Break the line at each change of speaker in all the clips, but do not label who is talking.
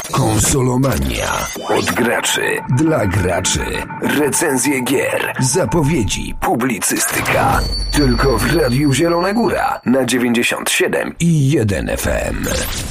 Konsolomania. Od graczy dla graczy. Recenzje gier, zapowiedzi, publicystyka. Tylko w Radiu Zielona Góra na 97,1 FM.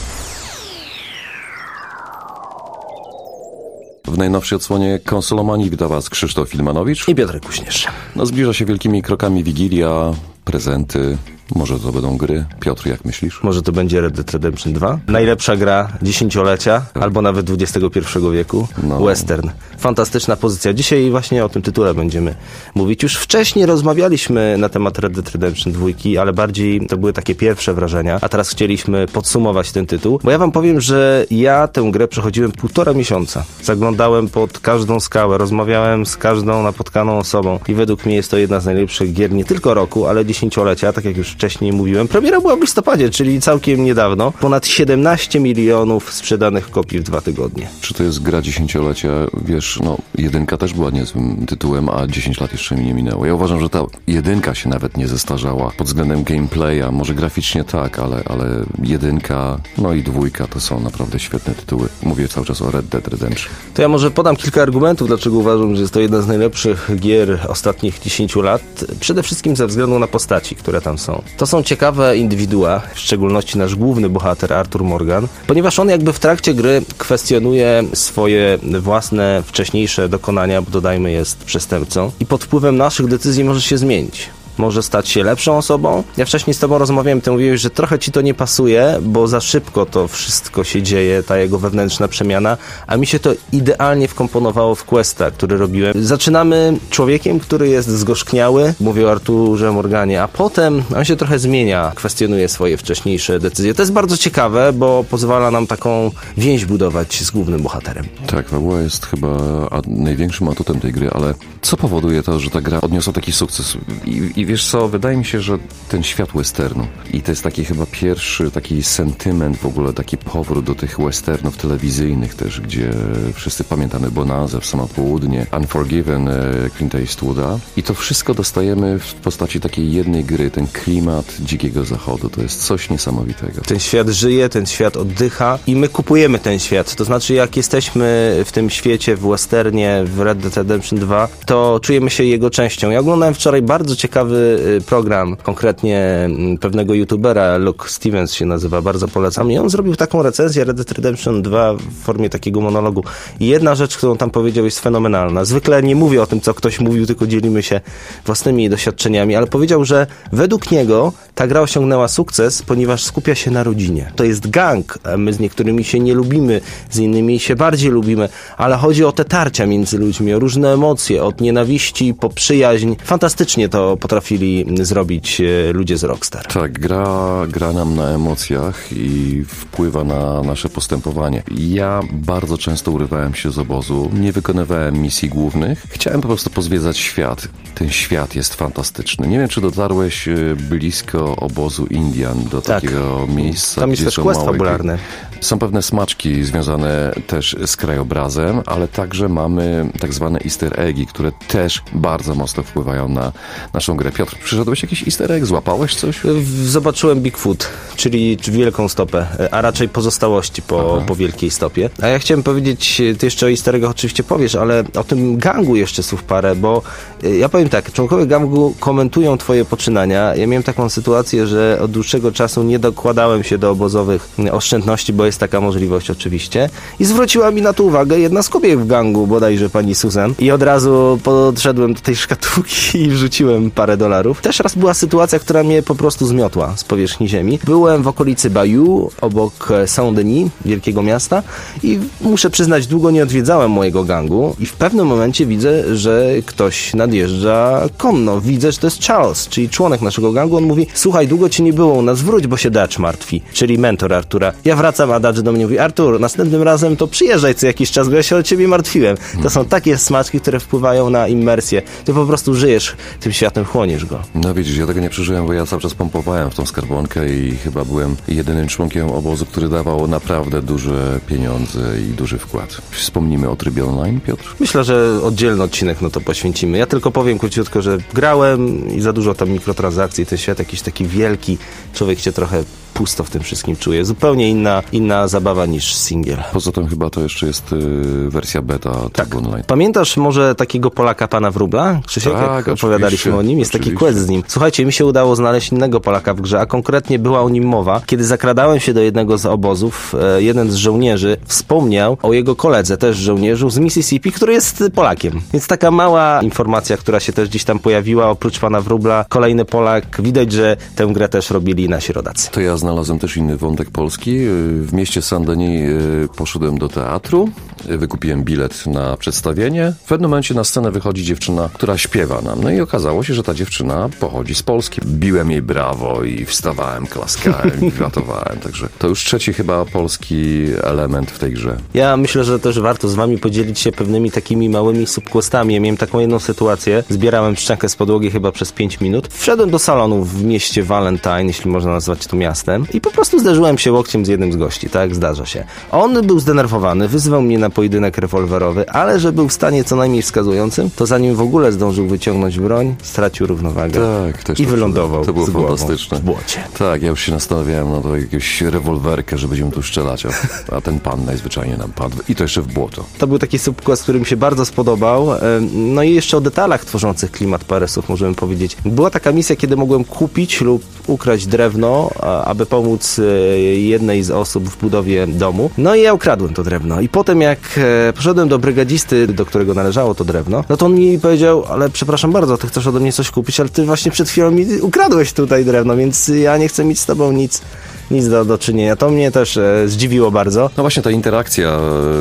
W najnowszej odsłonie Konsolomanii wita Was Krzysztof Filmanowicz
i Piotr Kuśnierz.
Zbliża się wielkimi krokami Wigilia, prezenty. Może to będą gry? Piotr, jak myślisz?
Może to będzie Red Dead Redemption 2? Najlepsza gra dziesięciolecia, albo nawet XXI wieku. Western. Fantastyczna pozycja. Dzisiaj właśnie o tym tytule będziemy mówić. Już wcześniej rozmawialiśmy na temat Red Dead Redemption 2, ale bardziej to były takie pierwsze wrażenia, a teraz chcieliśmy podsumować ten tytuł, bo ja wam powiem, że ja tę grę przechodziłem 1,5 miesiąca. Zaglądałem pod każdą skałę, rozmawiałem z każdą napotkaną osobą i według mnie jest to jedna z najlepszych gier nie tylko roku, ale dziesięciolecia, tak jak już wcześniej mówiłem. Premiera była w listopadzie, czyli całkiem niedawno. Ponad 17 milionów sprzedanych kopii w 2 tygodnie.
Czy to jest gra dziesięciolecia? Wiesz, jedynka też była niezłym tytułem, a 10 lat jeszcze mi nie minęło. Ja uważam, że ta jedynka się nawet nie zestarzała pod względem gameplaya. Może graficznie tak, ale jedynka, i dwójka to są naprawdę świetne tytuły. Mówię cały czas o Red Dead Redemption.
To ja może podam kilka argumentów, dlaczego uważam, że jest to jedna z najlepszych gier ostatnich 10 lat. Przede wszystkim ze względu na postaci, które tam są. To są ciekawe indywidua, w szczególności nasz główny bohater Arthur Morgan, ponieważ on jakby w trakcie gry kwestionuje swoje własne wcześniejsze dokonania, bo dodajmy jest przestępcą i pod wpływem naszych decyzji może się zmienić. Może stać się lepszą osobą. Ja wcześniej z tobą rozmawiałem, ty mówiłeś, że trochę ci to nie pasuje, bo za szybko to wszystko się dzieje, ta jego wewnętrzna przemiana, a mi się to idealnie wkomponowało w questa, który robiłem. Zaczynamy człowiekiem, który jest zgorzkniały, mówię o Arturze Morganie, a potem on się trochę zmienia, kwestionuje swoje wcześniejsze decyzje. To jest bardzo ciekawe, bo pozwala nam taką więź budować z głównym bohaterem.
Tak, fabuła jest chyba największym atutem tej gry, ale co powoduje to, że ta gra odniosła taki sukces? I wiesz co, wydaje mi się, że ten świat westernu i to jest taki chyba pierwszy taki sentyment w ogóle, taki powrót do tych westernów telewizyjnych też, gdzie wszyscy pamiętamy Bonanzę, W samo południe, Unforgiven Clint Eastwooda i to wszystko dostajemy w postaci takiej jednej gry, ten klimat dzikiego zachodu, to jest coś niesamowitego.
Ten świat żyje, ten świat oddycha i my kupujemy ten świat, to znaczy jak jesteśmy w tym świecie, w westernie, w Red Dead Redemption 2, to czujemy się jego częścią. Ja oglądałem wczoraj bardzo ciekawy program, konkretnie pewnego youtubera, Luke Stevens się nazywa, bardzo polecam i on zrobił taką recenzję Red Dead Redemption 2 w formie takiego monologu i jedna rzecz, którą tam powiedział, jest fenomenalna. Zwykle nie mówię o tym, co ktoś mówił, tylko dzielimy się własnymi doświadczeniami, ale powiedział, że według niego ta gra osiągnęła sukces, ponieważ skupia się na rodzinie. To jest gang, my z niektórymi się nie lubimy, z innymi się bardziej lubimy, ale chodzi o te tarcia między ludźmi, o różne emocje, od nienawiści po przyjaźń. Fantastycznie to potrafili zrobić ludzie z Rockstar.
Tak, gra nam na emocjach i wpływa na nasze postępowanie. Ja bardzo często urywałem się z obozu, nie wykonywałem misji głównych. Chciałem po prostu pozwiedzać świat. Ten świat jest fantastyczny. Nie wiem, czy dotarłeś blisko obozu Indian, do takiego miejsca.
Tam jest też quest fabularny.
Są pewne smaczki związane też z krajobrazem, ale także mamy tak zwane easter eggi, które też bardzo mocno wpływają na naszą grę. Piotr, przyszedłeś jakiś easter egg? Złapałeś coś?
Zobaczyłem Bigfoot, czyli wielką stopę, a raczej pozostałości po wielkiej stopie. A ja chciałem powiedzieć, ty jeszcze o easter eggach oczywiście powiesz, ale o tym gangu jeszcze słów parę, bo ja powiem tak, członkowie gangu komentują twoje poczynania. Ja miałem taką sytuację, że od dłuższego czasu nie dokładałem się do obozowych oszczędności, bo jest taka możliwość oczywiście. I zwróciła mi na to uwagę jedna z kobiet w gangu, bodajże pani Susan. I od razu podszedłem do tej szkatułki i wrzuciłem parę $. Też raz była sytuacja, która mnie po prostu zmiotła z powierzchni ziemi. Byłem w okolicy Bayou, obok Saint-Denis, wielkiego miasta i muszę przyznać, długo nie odwiedzałem mojego gangu i w pewnym momencie widzę, że ktoś nadjeżdża konno. Widzę, że to jest Charles, czyli członek naszego gangu. On mówi, słuchaj, długo ci nie było u nas, wróć, bo się Dutch martwi, czyli mentor Artura. Ja wracam, a Dutch do mnie mówi, Artur, następnym razem to przyjeżdżaj co jakiś czas, bo ja się o ciebie martwiłem. To są takie smaczki, które wpływają na immersję. Ty po prostu żyjesz tym światem, chłoniesz go.
No widzisz, ja tego nie przeżyłem, bo ja cały czas pompowałem w tą skarbonkę i chyba byłem jedynym członkiem obozu, który dawał naprawdę duże pieniądze i duży wkład. Wspomnimy o trybie online, Piotr?
Myślę, że oddzielny odcinek to poświęcimy. Ja tylko powiem króciutko, że grałem i za dużo tam mikrotransakcji, ten świat jakiś taki wielki, człowiek się trochę pusto w tym wszystkim czuję. Zupełnie inna zabawa niż singiel.
Poza tym chyba to jeszcze jest wersja beta
Tak.
online.
Pamiętasz może takiego Polaka pana Wróbla? Krzysiek,
Tak,
jak opowiadaliśmy o nim? Jest taki quest z nim. Słuchajcie, mi się udało znaleźć innego Polaka w grze, a konkretnie była o nim mowa. Kiedy zakradałem się do jednego z obozów, jeden z żołnierzy wspomniał o jego koledze, też żołnierzu z Mississippi, który jest Polakiem. Więc taka mała informacja, która się też gdzieś tam pojawiła, oprócz pana Wróbla, kolejny Polak. Widać, że tę grę też robili nasi rodacy.
To ja znalazłem też inny wątek polski. W mieście Saint-Denis poszedłem do teatru, wykupiłem bilet na przedstawienie. W pewnym momencie na scenę wychodzi dziewczyna, która śpiewa nam. No i okazało się, że ta dziewczyna pochodzi z Polski. Biłem jej brawo i wstawałem, klaskałem i gratowałem. Także to już trzeci chyba polski element w tej grze.
Ja myślę, że też warto z wami podzielić się pewnymi takimi małymi subquestami. Ja miałem taką jedną sytuację. Zbierałem szczękę z podłogi chyba przez 5 minut. Wszedłem do salonu w mieście Valentine, jeśli można nazwać to miastem, i po prostu zderzyłem się łokciem z jednym z gości. Tak, zdarza się. On był zdenerwowany, wyzywał mnie na pojedynek rewolwerowy, ale że był w stanie co najmniej wskazującym, to zanim w ogóle zdążył wyciągnąć broń, stracił równowagę
Tak, też
i
to
wylądował
to było
z głową
fantastyczne.
w błocie.
Tak, ja już się nastawiałem na to jakąś rewolwerkę, że będziemy tu strzelać, a ten pan najzwyczajniej nam padł. I to jeszcze w błoto.
To był taki subquest, który mi się bardzo spodobał. No i jeszcze o detalach tworzących klimat parę słów możemy powiedzieć. Była taka misja, kiedy mogłem kupić lub ukraść drewno, aby pomóc jednej z osób w budowie domu. No i ja ukradłem to drewno. I potem jak poszedłem do brygadzisty, do którego należało to drewno, no to on mi powiedział, ale przepraszam bardzo, ty chcesz ode mnie coś kupić, ale ty właśnie przed chwilą mi ukradłeś tutaj drewno, więc ja nie chcę mieć z tobą nic do czynienia. To mnie też zdziwiło bardzo.
No właśnie ta interakcja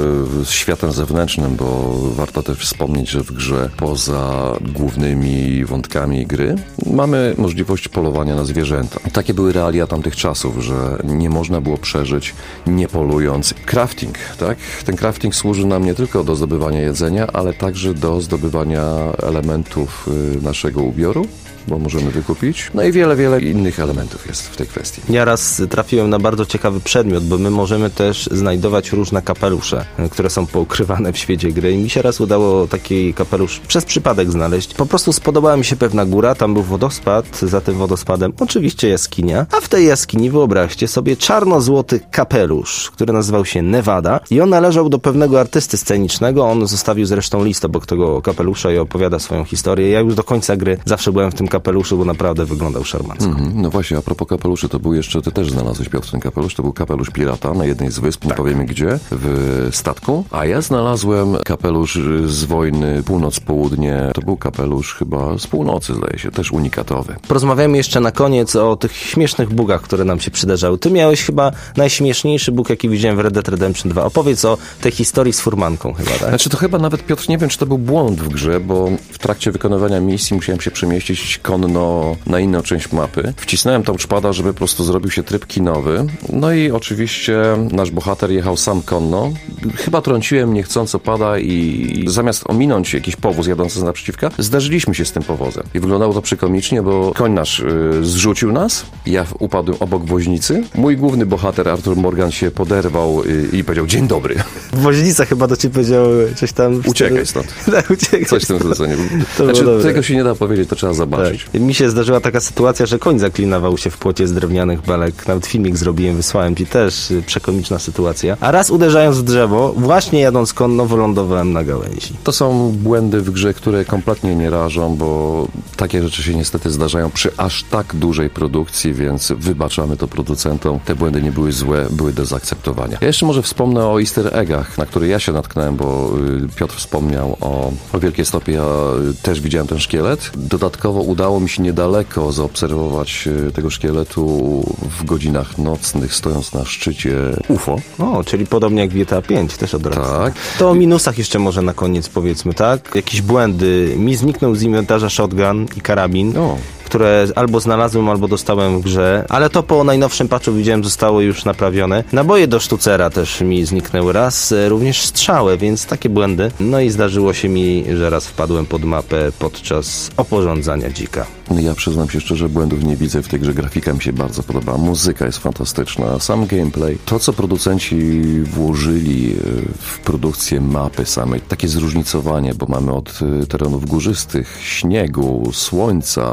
z światem zewnętrznym, bo warto też wspomnieć, że w grze poza głównymi wątkami gry mamy możliwość polowania na zwierzęta. Takie były realia tamtych czasów, że nie można było przeżyć nie polując. Crafting, tak? Ten crafting służy nam nie tylko do zdobywania jedzenia, ale także do zdobywania elementów naszego ubioru, bo możemy wykupić. No i wiele innych elementów jest w tej kwestii.
Ja raz trafiłem na bardzo ciekawy przedmiot, bo my możemy też znajdować różne kapelusze, które są poukrywane w świecie gry. I mi się raz udało taki kapelusz przez przypadek znaleźć. Po prostu spodobała mi się pewna góra, tam był wodospad, za tym wodospadem oczywiście jaskinia, a w tej jaskini wyobraźcie sobie czarno-złoty kapelusz, który nazywał się Nevada i on należał do pewnego artysty scenicznego. On zostawił zresztą list obok tego kapelusza i opowiada swoją historię. Ja już do końca gry zawsze byłem w tym kapeluszu, bo naprawdę wyglądał szarmancko.
No właśnie, a propos kapeluszy, to był jeszcze, ty też znalazłeś, Piotr, ten kapelusz, to był kapelusz pirata na jednej z wysp, nie powiemy gdzie, w statku, a ja znalazłem kapelusz z wojny północ-południe, to był kapelusz chyba z północy, zdaje się, też unikatowy.
Porozmawiamy jeszcze na koniec o tych śmiesznych bugach, które nam się przydarzały. Ty miałeś chyba najśmieszniejszy bug, jaki widziałem w Red Dead Redemption 2. Opowiedz o tej historii z furmanką chyba, tak?
Znaczy to chyba nawet, Piotr, nie wiem, czy to był błąd w grze, bo w trakcie wykonywania misji musiałem się przemieścić konno na inną część mapy. Wcisnąłem touchpada, żeby po prostu zrobił się tryb kinowy. No i oczywiście nasz bohater jechał sam konno. Chyba trąciłem niechcąco pada i zamiast ominąć jakiś powóz jadący z naprzeciwka, zdarzyliśmy się z tym powozem. I wyglądało to przekomicznie, bo koń nasz zrzucił nas, ja upadłem obok woźnicy. Mój główny bohater Arthur Morgan się poderwał i powiedział: dzień dobry.
Woźnica chyba do ciebie powiedział coś tam...
Uciekaj stąd.
Tak, uciekaj.
Coś w tym zleceniu.
To
znaczy,
było
tego się nie da powiedzieć, to trzeba zobaczyć.
Tak. Mi się zdarzyła taka sytuacja, że koń zaklinował się w płocie z drewnianych belek. Nawet filmik zrobiłem, wysłałem ci, też przekomiczna sytuacja. A raz uderzając w drzewo, właśnie jadąc konno, wylądowałem na gałęzi.
To są błędy w grze, które kompletnie nie rażą, bo takie rzeczy się niestety zdarzają przy aż tak dużej produkcji, więc wybaczamy to producentom. Te błędy nie były złe, były do zaakceptowania. Ja jeszcze może wspomnę o easter eggach, na które ja się natknąłem, bo Piotr wspomniał o wielkiej stopie. Ja też widziałem ten szkielet. Dodatkowo udało mi się niedaleko zaobserwować tego szkieletu w godzinach nocnych, stojąc na szczycie UFO.
O, czyli podobnie jak w GTA 5, też od razu.
Tak.
To o minusach jeszcze może na koniec powiedzmy, tak? Jakieś błędy. Mi zniknął z inwentarza shotgun i karabin. Które albo znalazłem, albo dostałem w grze, ale to po najnowszym patchu widziałem zostało już naprawione. Naboje do sztucera też mi zniknęły raz, również strzały, więc takie błędy. No i zdarzyło się mi, że raz wpadłem pod mapę podczas oporządzania dzika.
Ja przyznam się szczerze, błędów nie widzę w tej grze. Grafika mi się bardzo podoba, muzyka jest fantastyczna, sam gameplay. To, co producenci włożyli w produkcję mapy samej, takie zróżnicowanie, bo mamy od terenów górzystych, śniegu, słońca,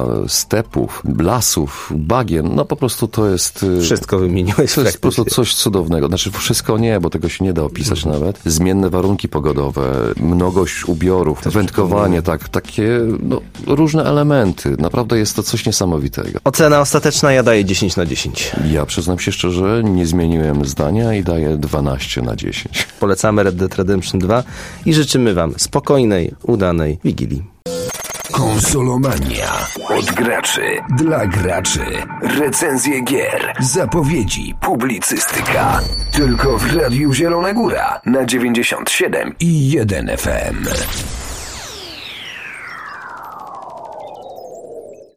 stepów, lasów, bagien, no po prostu to jest...
Wszystko wymieniłeś.
To jest po prostu coś cudownego. Znaczy wszystko nie, bo tego się nie da opisać nawet. Zmienne warunki pogodowe, mnogość ubiorów, wędkowanie, takie różne elementy. Naprawdę jest to coś niesamowitego.
Ocena ostateczna, ja daję 10 na 10.
Ja przyznam się szczerze, nie zmieniłem zdania i daję 12 na 10.
Polecamy Red Dead Redemption 2 i życzymy wam spokojnej, udanej Wigilii.
Konsolomania. Od graczy, dla graczy. Recenzje gier, zapowiedzi, publicystyka. Tylko w Radiu Zielona Góra na 97,1 FM.